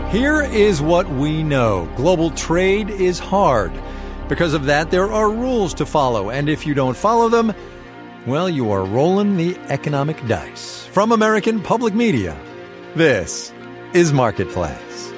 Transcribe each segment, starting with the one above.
Here is what we know. Global trade is hard. Because of that, there are rules to follow. And if you don't follow them, well, you are rolling the economic dice. From American Public Media, this is Marketplace.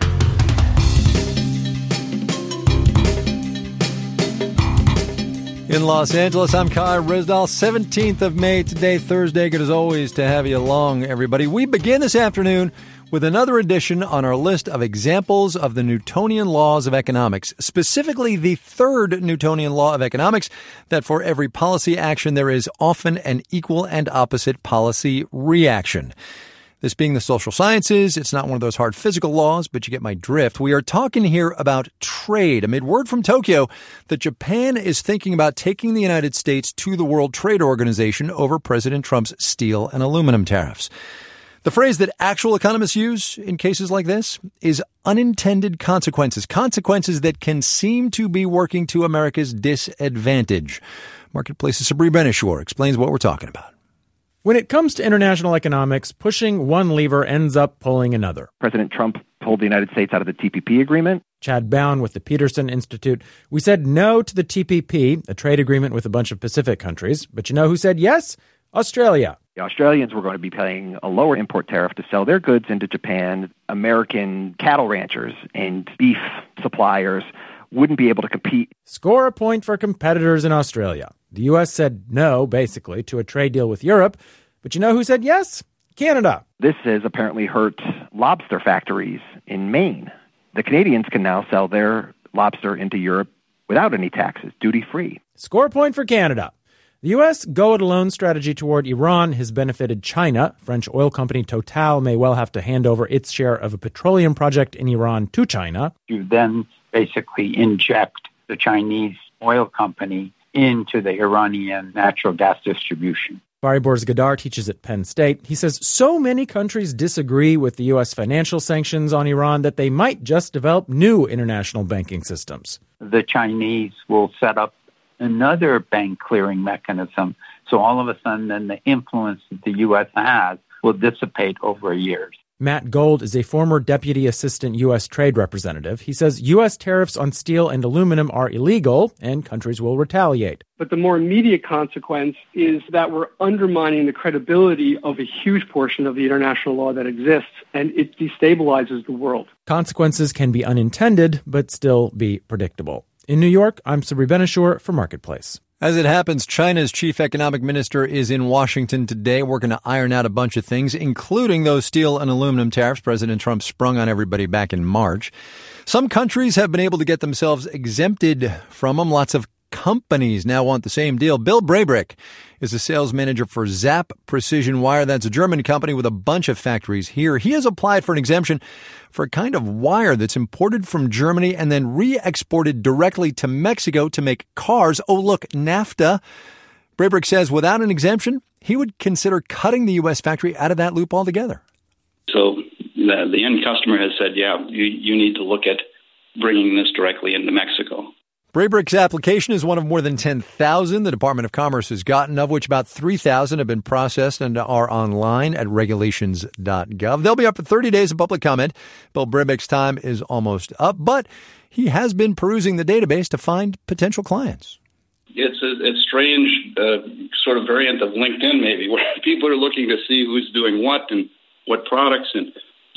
In Los Angeles, I'm Kai Ryssdal. 17th of May today, Thursday. Good as always to have you along, everybody. We begin this afternoon with another edition on our list of examples of the Newtonian laws of economics, specifically the third Newtonian law of economics, that for every policy action there is often an equal and opposite policy reaction. This being the social sciences, it's not one of those hard physical laws, but you get my drift. We are talking here about trade, amid word from Tokyo that Japan is thinking about taking the United States to the World Trade Organization over President Trump's steel and aluminum tariffs. The phrase that actual economists use in cases like this is unintended consequences, consequences that can seem to be working to America's disadvantage. Marketplace's Sabri Ben-Achour explains what we're talking about. When it comes to international economics, pushing one lever ends up pulling another. President Trump pulled the United States out of the TPP agreement. Chad Bown with the Peterson Institute. We said no to the TPP, a trade agreement with a bunch of Pacific countries. But you know who said yes? Australia. The Australians were going to be paying a lower import tariff to sell their goods into Japan. American cattle ranchers and beef suppliers wouldn't be able to compete. Score a point for competitors in Australia. The U.S. said no, basically, to a trade deal with Europe. But you know who said yes? Canada. This has apparently hurt lobster factories in Maine. The Canadians can now sell their lobster into Europe without any taxes, duty-free. Score a point for Canada. The U.S. go-it-alone strategy toward Iran has benefited China. French oil company Total may well have to hand over its share of a petroleum project in Iran to China. You then basically inject the Chinese oil company into the Iranian natural gas distribution. Fari Borz-Gadar teaches at Penn State. He says so many countries disagree with the U.S. financial sanctions on Iran that they might just develop new international banking systems. The Chinese will set up another bank clearing mechanism. So all of a sudden, then the influence that the U.S. has will dissipate over years. Matt Gold is a former deputy assistant U.S. trade representative. He says U.S. tariffs on steel and aluminum are illegal and countries will retaliate. But the more immediate consequence is that we're undermining the credibility of a huge portion of the international law that exists, and it destabilizes the world. Consequences can be unintended, but still be predictable. In New York, I'm Sabri Ben-Achour for Marketplace. As it happens, China's chief economic minister is in Washington today working to iron out a bunch of things, including those steel and aluminum tariffs President Trump sprung on everybody back in March. Some countries have been able to get themselves exempted from them. Lots of companies now want the same deal. Bill Braybrick is the sales manager for Zap Precision Wire. That's a German company with a bunch of factories here. He has applied for an exemption for a kind of wire that's imported from Germany and then re-exported directly to Mexico to make cars. Oh, look, NAFTA. Braybrick says without an exemption, he would consider cutting the U.S. factory out of that loop altogether. So the end customer has said, yeah, you need to look at bringing this directly into Mexico. Braybrick's application is one of more than 10,000 the Department of Commerce has gotten, of which about 3,000 have been processed and are online at regulations.gov. They'll be up for 30 days of public comment. Bill Braybrick's time is almost up, but he has been perusing the database to find potential clients. It's a strange sort of variant of LinkedIn, maybe, where people are looking to see who's doing what and what products and,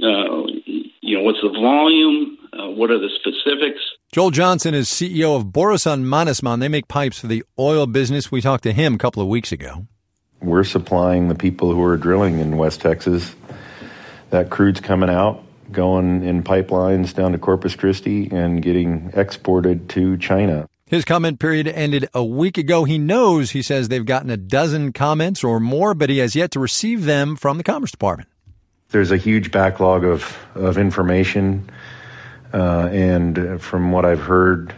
what's the volume, what are the specifics. Joel Johnson is CEO of Borusan Mannesmann. They make pipes for the oil business. We talked to him a couple of weeks ago. We're supplying the people who are drilling in West Texas. That crude's coming out, going in pipelines down to Corpus Christi and getting exported to China. His comment period ended a week ago. He knows, he says, they've gotten a dozen comments or more, but he has yet to receive them from the Commerce Department. There's a huge backlog of information. And from what I've heard,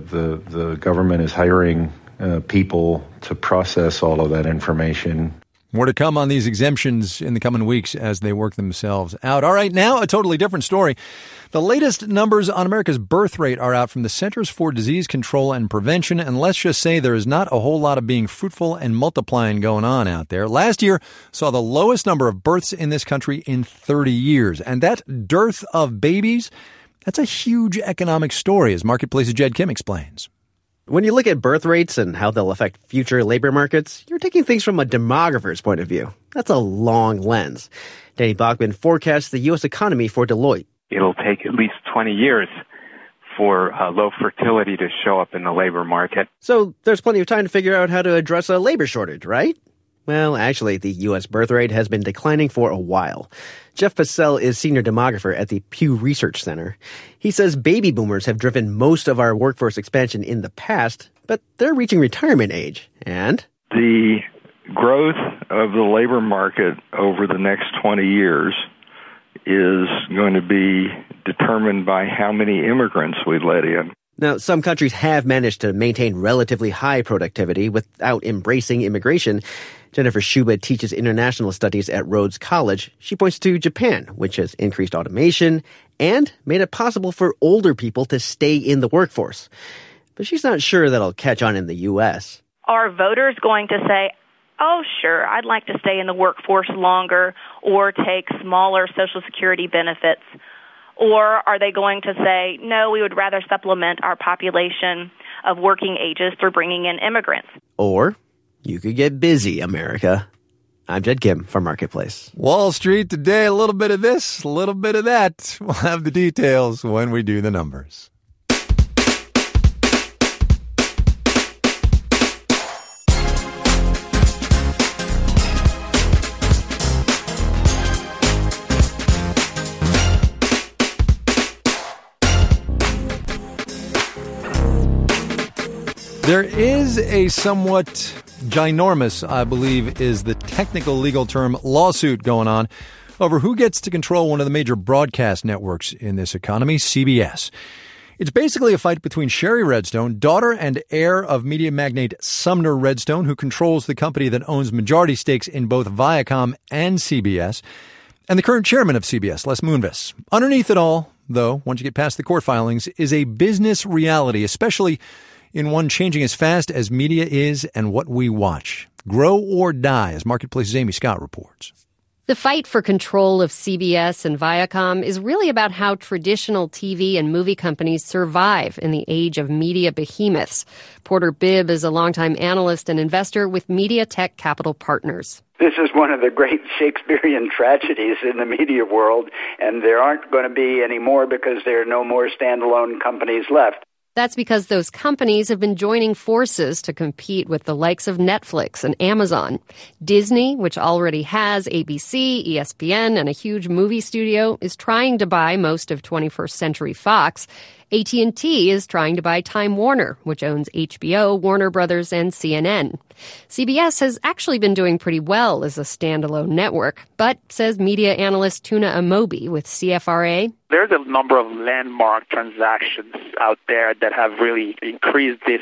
the government is hiring people to process all of that information. More to come on these exemptions in the coming weeks as they work themselves out. All right, now a totally different story. The latest numbers on America's birth rate are out from the Centers for Disease Control and Prevention, and let's just say there is not a whole lot of being fruitful and multiplying going on out there. Last year saw the lowest number of births in this country in 30 years, and that dearth of babies, that's a huge economic story, as Marketplace's Jed Kim explains. When you look at birth rates and how they'll affect future labor markets, you're taking things from a demographer's point of view. That's a long lens. Danny Bachman forecasts the U.S. economy for Deloitte. It'll take at least 20 years for low fertility to show up in the labor market. So there's plenty of time to figure out how to address a labor shortage, right? Well, actually, the U.S. birth rate has been declining for a while. Jeff Passell is senior demographer at the Pew Research Center. He says baby boomers have driven most of our workforce expansion in the past, but they're reaching retirement age. And the growth of the labor market over the next 20 years is going to be determined by how many immigrants we let in. Now, some countries have managed to maintain relatively high productivity without embracing immigration. Jennifer Schuba teaches international studies at Rhodes College. She points to Japan, which has increased automation and made it possible for older people to stay in the workforce. But she's not sure that'll catch on in the U.S. Are voters going to say, oh, sure, I'd like to stay in the workforce longer or take smaller Social Security benefits? Or are they going to say, no, we would rather supplement our population of working ages through bringing in immigrants? Or you could get busy, America. I'm Jed Kim for Marketplace. Wall Street today, a little bit of this, a little bit of that. We'll have the details when we do the numbers. There is a somewhat ginormous, I believe is the technical legal term, lawsuit going on over who gets to control one of the major broadcast networks in this economy, CBS. It's basically a fight between Sherry Redstone, daughter and heir of media magnate Sumner Redstone, who controls the company that owns majority stakes in both Viacom and CBS, and the current chairman of CBS, Les Moonves. Underneath it all, though, once you get past the court filings, is a business reality, especially in one changing as fast as media is and what we watch. Grow or die, as Marketplace's Amy Scott reports. The fight for control of CBS and Viacom is really about how traditional TV and movie companies survive in the age of media behemoths. Porter Bibb is a longtime analyst and investor with Media Tech Capital Partners. This is one of the great Shakespearean tragedies in the media world, and there aren't going to be any more because there are no more standalone companies left. That's because those companies have been joining forces to compete with the likes of Netflix and Amazon. Disney, which already has ABC, ESPN, and a huge movie studio, is trying to buy most of 21st Century Fox. AT&T is trying to buy Time Warner, which owns HBO, Warner Brothers, and CNN. CBS has actually been doing pretty well as a standalone network, but, says media analyst Tuna Amobi with CFRA, there's a number of landmark transactions out there that have really increased this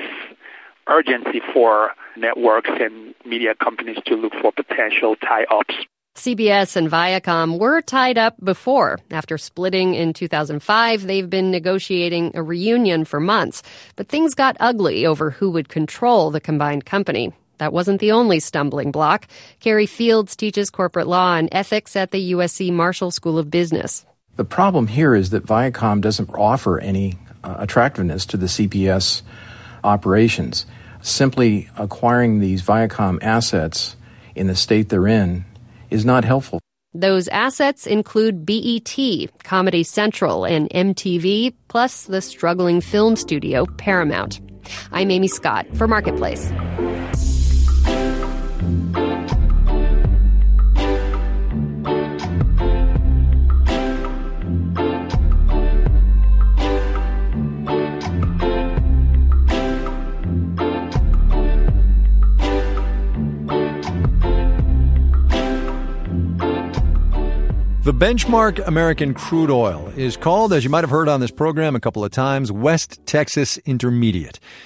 urgency for networks and media companies to look for potential tie-ups. CBS and Viacom were tied up before. After splitting in 2005, they've been negotiating a reunion for months. But things got ugly over who would control the combined company. That wasn't the only stumbling block. Carrie Fields teaches corporate law and ethics at the USC Marshall School of Business. The problem here is that Viacom doesn't offer any attractiveness to the CBS operations. Simply acquiring these Viacom assets in the state they're in is not helpful. Those assets include BET, Comedy Central, and MTV, plus the struggling film studio Paramount. I'm Amy Scott for Marketplace. The benchmark American crude oil is called, as you might have heard on this program a couple of times, West Texas Intermediate.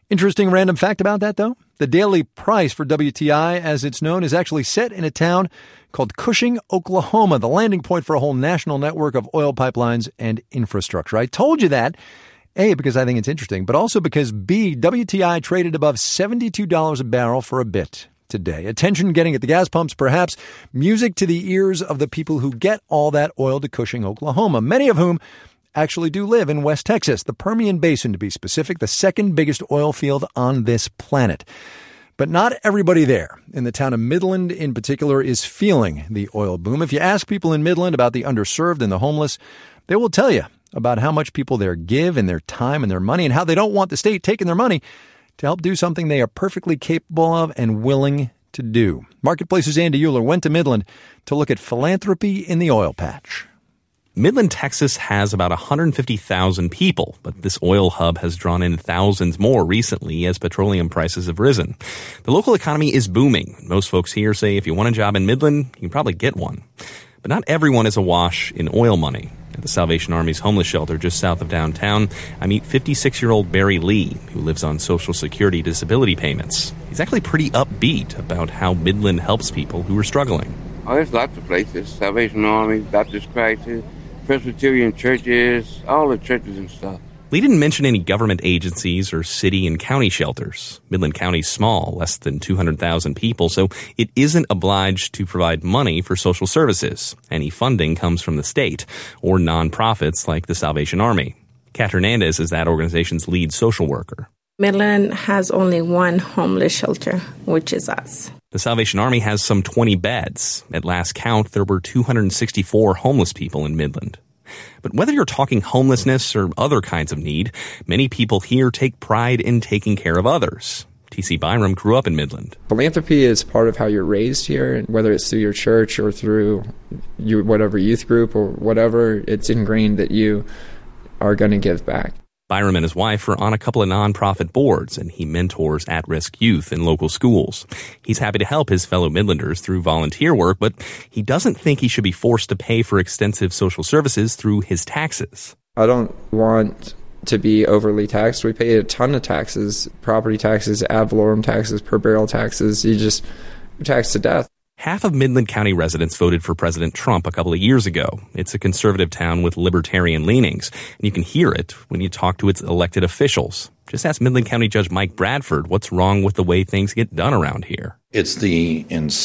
Interesting random fact about that, though. The daily price for WTI, as it's known, is actually set in a town called Cushing, Oklahoma, the landing point for a whole national network of oil pipelines and infrastructure. I told you that, A, because I think it's interesting, but also because, B, WTI traded above $72 a barrel for a bit today. Attention getting at the gas pumps, perhaps music to the ears of the people who get all that oil to Cushing, Oklahoma, many of whom actually do live in West Texas, the Permian Basin to be specific, the second biggest oil field on this planet. But not everybody there, in the town of Midland in particular, is feeling the oil boom. If you ask people in Midland about the underserved and the homeless, they will tell you about how much people there give in their time and their money and how they don't want the state taking their money to help do something they are perfectly capable of and willing to do. Marketplace's Andy Euler went to Midland to look at philanthropy in the oil patch. Midland, Texas has about 150,000 people, but this oil hub has drawn in thousands more recently as petroleum prices have risen. The local economy is booming. Most folks here say if you want a job in Midland, you can probably get one. But not everyone is awash in oil money. At the Salvation Army's homeless shelter just south of downtown, I meet 56-year-old Barry Lee, who lives on Social Security disability payments. He's actually pretty upbeat about how Midland helps people who are struggling. Oh, there's lots of places. Salvation Army, Baptist Crisis, Presbyterian churches, all the churches and stuff. Lee didn't mention any government agencies or city and county shelters. Midland County's small, less than 200,000 people, so it isn't obliged to provide money for social services. Any funding comes from the state or nonprofits like the Salvation Army. Kat Hernandez is that organization's lead social worker. Midland has only one homeless shelter, which is us. The Salvation Army has some 20 beds. At last count, there were 264 homeless people in Midland. But whether you're talking homelessness or other kinds of need, many people here take pride in taking care of others. T.C. Byram grew up in Midland. Philanthropy is part of how you're raised here, whether it's through your church or through your whatever youth group or whatever, it's ingrained that you are going to give back. Byram and his wife are on a couple of nonprofit boards, and he mentors at-risk youth in local schools. He's happy to help his fellow Midlanders through volunteer work, but he doesn't think he should be forced to pay for extensive social services through his taxes. I don't want to be overly taxed. We pay a ton of taxes, property taxes, ad valorem taxes, per barrel taxes. You're taxed to death. Half of Midland County residents voted for President Trump a couple of years ago. It's a conservative town with libertarian leanings, and you can hear it when you talk to its elected officials. Just ask Midland County Judge Mike Bradford what's wrong with the way things get done around here. It's the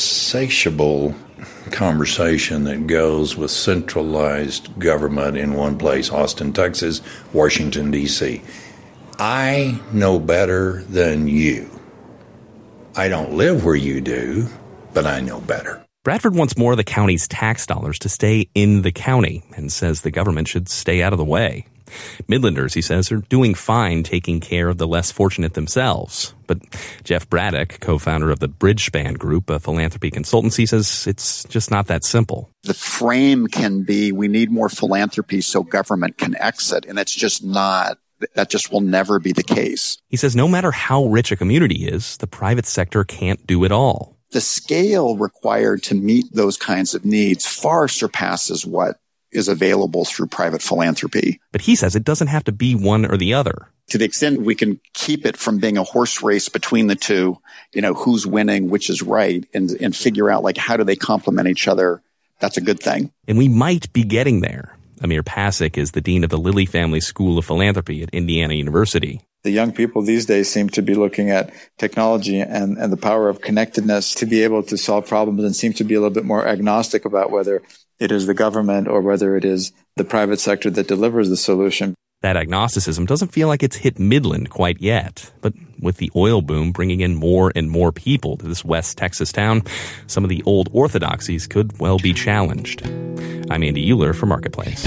insatiable conversation that goes with centralized government in one place, Austin, Texas, Washington, D.C. I know better than you. I don't live where you do, but I know better. Bradford wants more of the county's tax dollars to stay in the county and says the government should stay out of the way. Midlanders, he says, are doing fine taking care of the less fortunate themselves. But Jeff Braddock, co-founder of the Bridgespan Group, a philanthropy consultancy, says it's just not that simple. The frame can be, we need more philanthropy so government can exit, and it's just not. That just will never be the case. He says no matter how rich a community is, the private sector can't do it all. The scale required to meet those kinds of needs far surpasses what is available through private philanthropy. But he says it doesn't have to be one or the other. To the extent we can keep it from being a horse race between the two, who's winning, which is right, and figure out like how do they complement each other, that's a good thing. And we might be getting there. Amir Pasek is the dean of the Lilly Family School of Philanthropy at Indiana University. The young people these days seem to be looking at technology and the power of connectedness to be able to solve problems and seem to be a little bit more agnostic about whether it is the government or whether it is the private sector that delivers the solution. That agnosticism doesn't feel like it's hit Midland quite yet. But with the oil boom bringing in more and more people to this West Texas town, some of the old orthodoxies could well be challenged. I'm Andy Euler for Marketplace.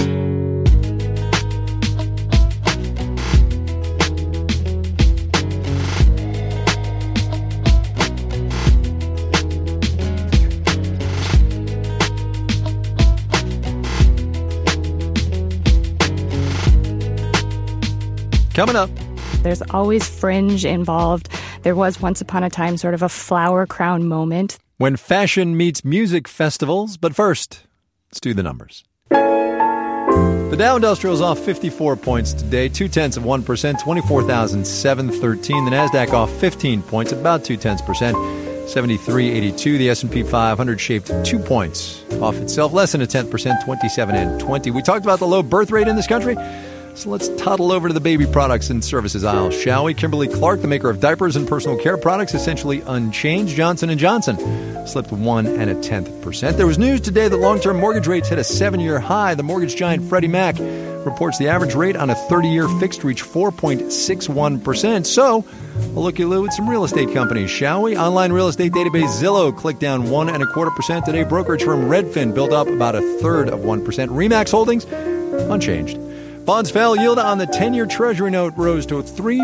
Coming up. There's always fringe involved. There was once upon a time sort of a flower crown moment. When fashion meets music festivals. But first, let's do the numbers. The Dow Industrial is off 54 points today, 0.2%, 24,713. The Nasdaq off 15 points, about 0.2%, 7382. The S&P 500 shaved 2 points off itself, less than 0.1%, 27.20. We talked about the low birth rate in this country, so let's toddle over to the baby products and services aisle, shall we? Kimberly-Clark, the maker of diapers and personal care products, essentially unchanged. Johnson & Johnson slipped 1 0.1%. There was news today that long-term mortgage rates hit a 7-year high. The mortgage giant Freddie Mac reports the average rate on a 30-year fixed reached 4.61%. So, we'll look-y-loo at some real estate companies, shall we? Online real estate database Zillow clicked down 1.25% today. Brokerage firm Redfin built up about 1/3%. RE/MAX Holdings, unchanged. Bonds fell. Yield on the 10-year Treasury note rose to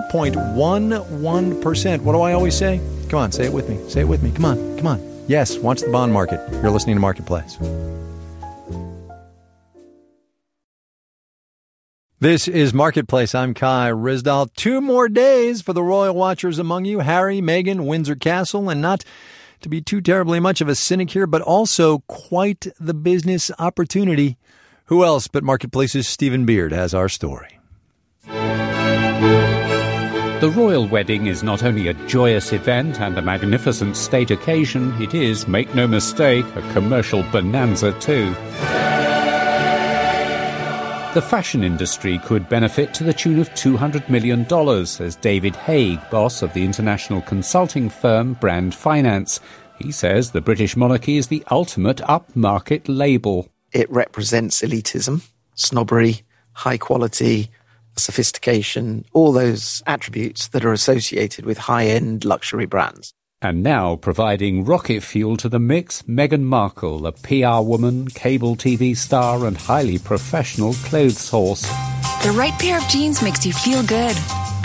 3.11%. What do I always say? Come on, say it with me. Say it with me. Come on, come on. Yes, watch the bond market. You're listening to Marketplace. This is Marketplace. I'm Kai Ryssdal. 2 more days for the royal watchers among you. Harry, Meghan, Windsor Castle, and not to be too terribly much of a cynic here, but also quite the business opportunity. Who else but Marketplace's Stephen Beard has our story. The royal wedding is not only a joyous event and a magnificent state occasion, it is, make no mistake, a commercial bonanza too. The fashion industry could benefit to the tune of $200 million, says David Haig, boss of the international consulting firm Brand Finance. He says the British monarchy is the ultimate upmarket label. It represents elitism, snobbery, high quality, sophistication, all those attributes that are associated with high-end luxury brands. And now, providing rocket fuel to the mix, Meghan Markle, a PR woman, cable TV star and highly professional clothes horse. The right pair of jeans makes you feel good.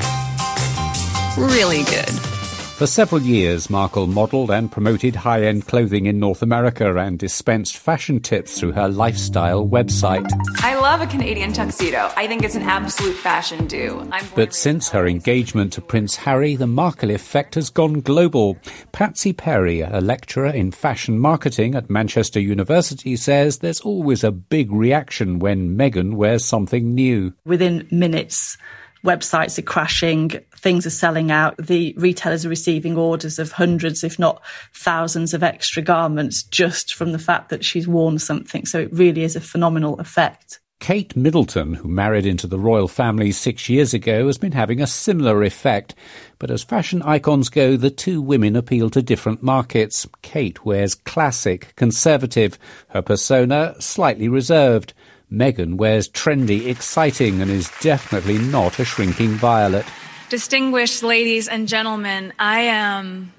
Really good. For several years, Markle modelled and promoted high-end clothing in North America and dispensed fashion tips through her lifestyle website. I love a Canadian tuxedo. I think it's an absolute fashion do. But since her engagement to Prince Harry, the Markle effect has gone global. Patsy Perry, a lecturer in fashion marketing at Manchester University, says there's always a big reaction when Meghan wears something new. Within minutes, websites are crashing, things are selling out, the retailers are receiving orders of hundreds, if not thousands of extra garments just from the fact that she's worn something. So it really is a phenomenal effect. Kate Middleton, who married into the royal family 6 years ago, has been having a similar effect. But as fashion icons go, the two women appeal to different markets. Kate wears classic, conservative, her persona slightly reserved. Meghan wears trendy, exciting, and is definitely not a shrinking violet. Distinguished ladies and gentlemen, I am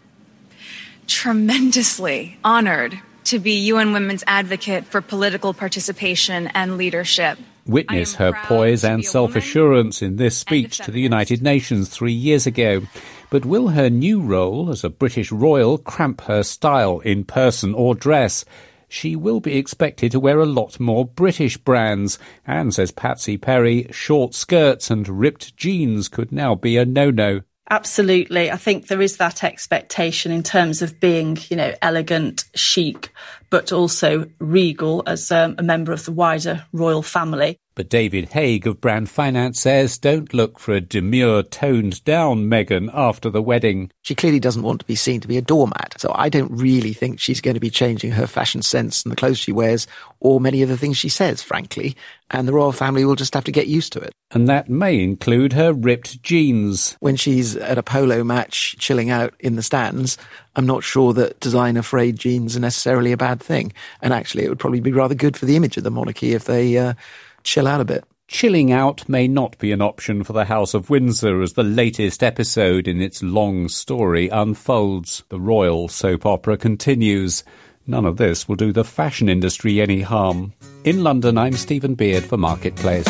tremendously honored to be UN Women's advocate for political participation and leadership. Witness her poise and self-assurance in this speech to the United Nations 3 years ago. But will her new role as a British royal cramp her style in person or dress? She will be expected to wear a lot more British brands, and, says Patsy Perry, short skirts and ripped jeans could now be a no-no. Absolutely. I think there is that expectation in terms of being, elegant, chic, but also regal as a member of the wider royal family. But David Haig of Brand Finance says don't look for a demure, toned-down Meghan after the wedding. She clearly doesn't want to be seen to be a doormat, so I don't really think she's going to be changing her fashion sense and the clothes she wears, or many of the things she says, frankly, and the royal family will just have to get used to it. And that may include her ripped jeans. When she's at a polo match chilling out in the stands, I'm not sure that designer frayed jeans are necessarily a bad thing. And actually, it would probably be rather good for the image of the monarchy if they chill out a bit. Chilling out may not be an option for the House of Windsor as the latest episode in its long story unfolds. The royal soap opera continues. None of this will do the fashion industry any harm. In London, I'm Stephen Beard for Marketplace.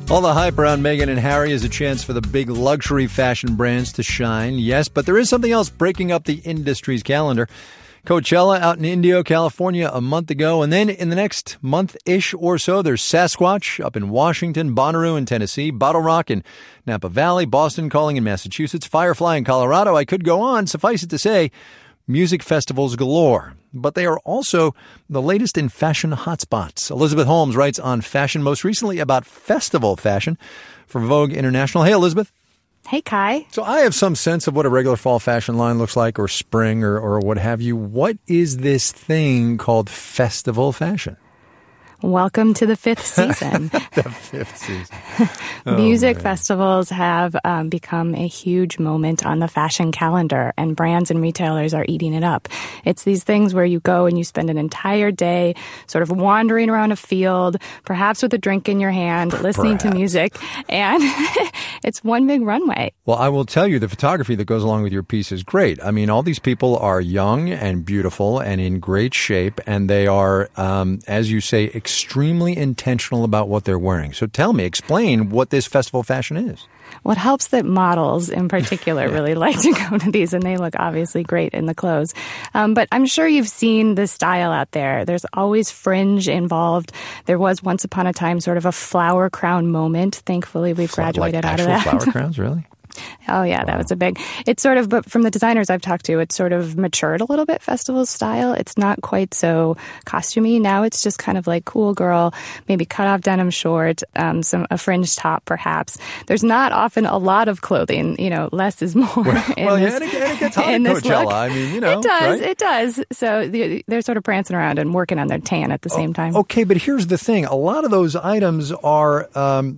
All the hype around Meghan and Harry is a chance for the big luxury fashion brands to shine, yes, but there is something else breaking up the industry's calendar. Coachella out in Indio, California a month ago, and then in the next month-ish or so, there's Sasquatch up in Washington, Bonnaroo in Tennessee, Bottle Rock in Napa Valley, Boston Calling in Massachusetts, Firefly in Colorado. I could go on. Suffice it to say, music festivals galore. But they are also the latest in fashion hotspots. Elizabeth Holmes writes on fashion, most recently about festival fashion for Vogue International. Hey, Elizabeth. Hey, Kai. So I have some sense of what a regular fall fashion line looks like, or spring, or what have you. What is this thing called festival fashion? Welcome to the fifth season. The fifth season. Music festivals have become a huge moment on the fashion calendar, and brands and retailers are eating it up. It's these things where you go and you spend an entire day sort of wandering around a field, perhaps with a drink in your hand, listening to music, and it's one big runway. Well, I will tell you, the photography that goes along with your piece is great. I mean, all these people are young and beautiful and in great shape, and they are, as you say, extremely intentional about what they're wearing. So tell me, explain what this festival fashion is. Well, it helps that models in particular really like to go to these, and they look obviously great in the clothes. But I'm sure you've seen the style out there. There's always fringe involved. There was once upon a time sort of a flower crown moment. Thankfully, we've graduated out of that. Flower crowns, really? Oh, yeah, that was a big, it's sort of, but from the designers I've talked to, it's sort of matured a little bit, festival style. It's not quite so costumey. Now it's just kind of like cool girl, maybe cut off denim short, a fringe top perhaps. There's not often a lot of clothing, less is more. And it gets hot at Coachella. I mean, It does. So they're sort of prancing around and working on their tan at the same time. Okay, but here's the thing. A lot of those items are,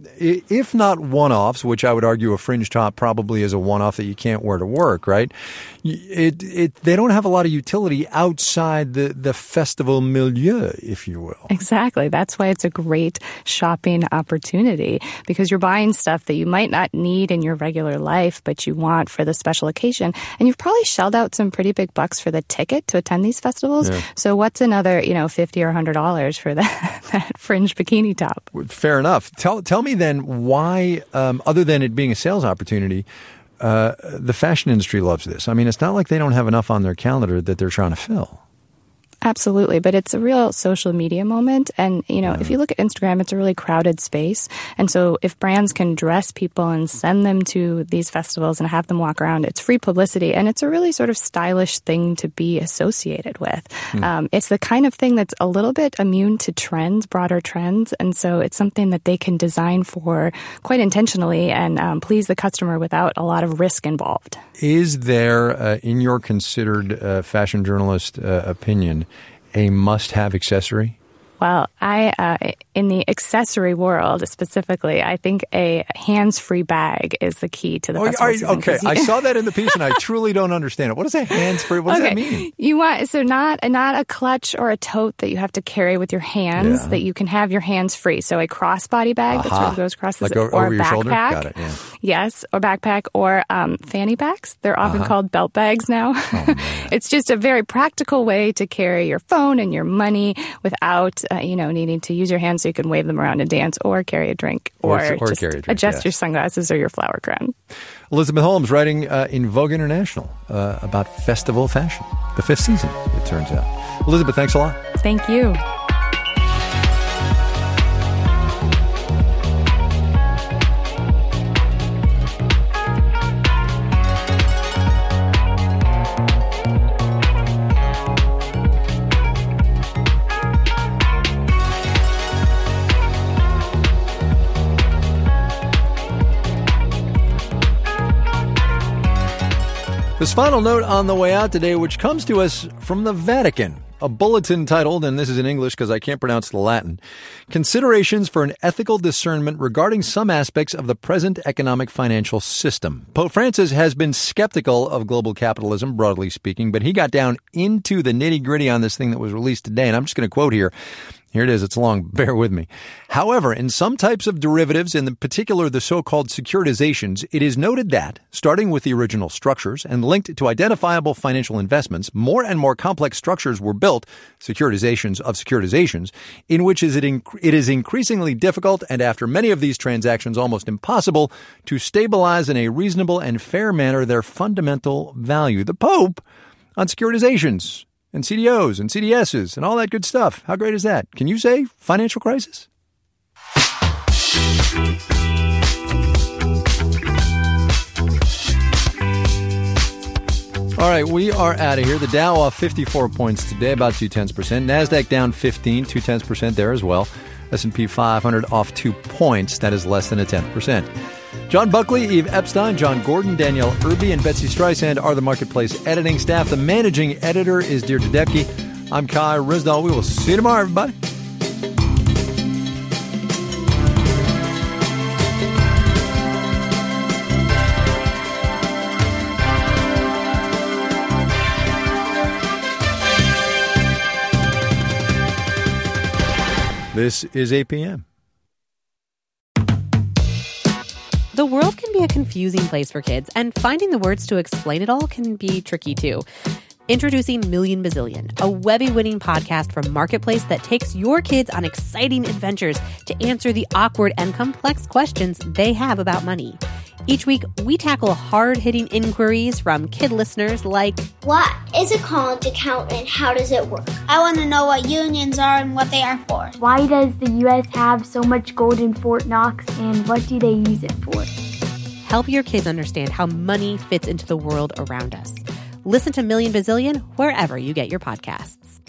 if not one-offs, which I would argue a fringe top probably is a one-off that you can't wear to work, right? They don't have a lot of utility outside the festival milieu, if you will. Exactly. That's why it's a great shopping opportunity, because you're buying stuff that you might not need in your regular life, but you want for the special occasion. And you've probably shelled out some pretty big bucks for the ticket to attend these festivals. Yeah. So what's another, $50 or $100 for that fringe bikini top? Fair enough. Tell me then why, other than it being a sales opportunity, the fashion industry loves this. I mean, it's not like they don't have enough on their calendar that they're trying to fill. Absolutely. But it's a real social media moment. And, if you look at Instagram, it's a really crowded space. And so if brands can dress people and send them to these festivals and have them walk around, it's free publicity. And it's a really sort of stylish thing to be associated with. It's the kind of thing that's a little bit immune to trends, broader trends. And so it's something that they can design for quite intentionally and please the customer without a lot of risk involved. Is there, in your considered fashion journalist opinion, a must-have accessory? Well, in the accessory world specifically, I think a hands-free bag is the key to the festival season. Okay, I saw that in the piece, and I truly don't understand it. What is a hands-free? What does that mean? You want not a clutch or a tote that you have to carry with your hands. That you can have your hands free. So a crossbody bag that sort of goes across like or over a your backpack. Shoulder? Got it. Yeah. Yes, or backpack or fanny bags. They're often called belt bags now. It's just a very practical way to carry your phone and your money without needing to use your hands so you can wave them around and dance or carry a drink or just carry a drink, adjust your sunglasses or your flower crown. Elizabeth Holmes writing in Vogue International about festival fashion. The fifth season, it turns out. Elizabeth, thanks a lot. Thank you. This final note on the way out today, which comes to us from the Vatican. A bulletin titled, and this is in English because I can't pronounce the Latin, Considerations for an Ethical Discernment Regarding Some Aspects of the Present Economic Financial System. Pope Francis has been skeptical of global capitalism, broadly speaking, but he got down into the nitty-gritty on this thing that was released today, and I'm just going to quote here. Here it is. It's long. Bear with me. However, in some types of derivatives, in particular the so-called securitizations, it is noted that, starting with the original structures and linked to identifiable financial investments, more and more complex structures were built, securitizations of securitizations, in which it is increasingly difficult and after many of these transactions almost impossible to stabilize in a reasonable and fair manner their fundamental value. The Pope on securitizations and CDOs and CDSs and all that good stuff. How great is that? Can you say financial crisis? All right, we are out of here. The Dow off 54 points today, about 0.2%. NASDAQ down 15, 0.2% there as well. S&P 500 off 2 points. That is less than 0.1%. John Buckley, Eve Epstein, John Gordon, Danielle Irby, and Betsy Streisand are the Marketplace editing staff. The managing editor is Deirdre Depke. I'm Kai Ryssdal. We will see you tomorrow, everybody. This is 8 p.m. The world can be a confusing place for kids, and finding the words to explain it all can be tricky too. Introducing Million Bazillion, a Webby-winning podcast from Marketplace that takes your kids on exciting adventures to answer the awkward and complex questions they have about money. Each week, we tackle hard-hitting inquiries from kid listeners like, what is a college account and how does it work? I want to know what unions are and what they are for. Why does the U.S. have so much gold in Fort Knox and what do they use it for? Help your kids understand how money fits into the world around us. Listen to Million Bazillion wherever you get your podcasts.